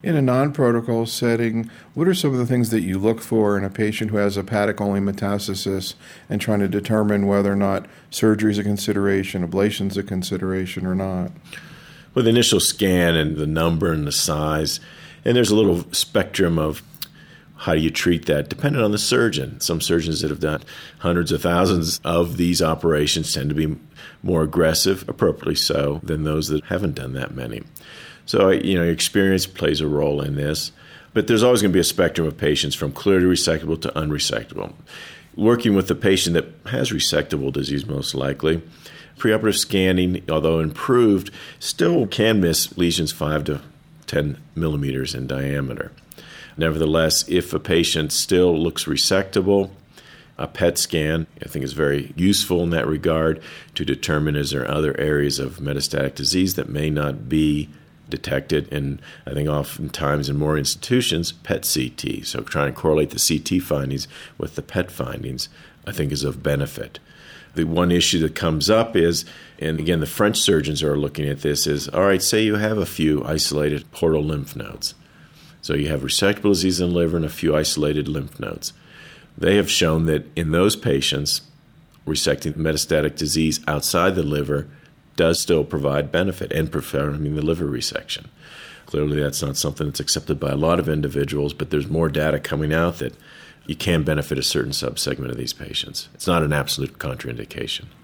In a non-protocol setting, what are some of the things that you look for in a patient who has hepatic-only metastasis and trying to determine whether or not surgery is a consideration, ablation is a consideration or not? With the initial scan and the number and the size, and there's a little spectrum of how you treat that, depending on the surgeon. Some surgeons that have done hundreds of thousands of these operations tend to be more aggressive, appropriately so, than those that haven't done that many. So, experience plays a role in this. But there's always going to be a spectrum of patients from clearly resectable to unresectable. Working with the patient that has resectable disease, most likely, preoperative scanning, although improved, still can miss lesions 5 to 10 millimeters in diameter. Nevertheless, if a patient still looks resectable, a PET scan, I think, is very useful in that regard to determine is there other areas of metastatic disease that may not be detected. And I think oftentimes in more institutions, PET CT. So trying to correlate the CT findings with the PET findings, I think, is of benefit. The one issue that comes up is, and again, the French surgeons are looking at this, is, all right, say you have a few isolated portal lymph nodes. So you have resectable disease in the liver and a few isolated lymph nodes. They have shown that in those patients, resecting metastatic disease outside the liver does still provide benefit and performing the liver resection. Clearly, that's not something that's accepted by a lot of individuals, but there's more data coming out that you can benefit a certain subsegment of these patients. It's not an absolute contraindication.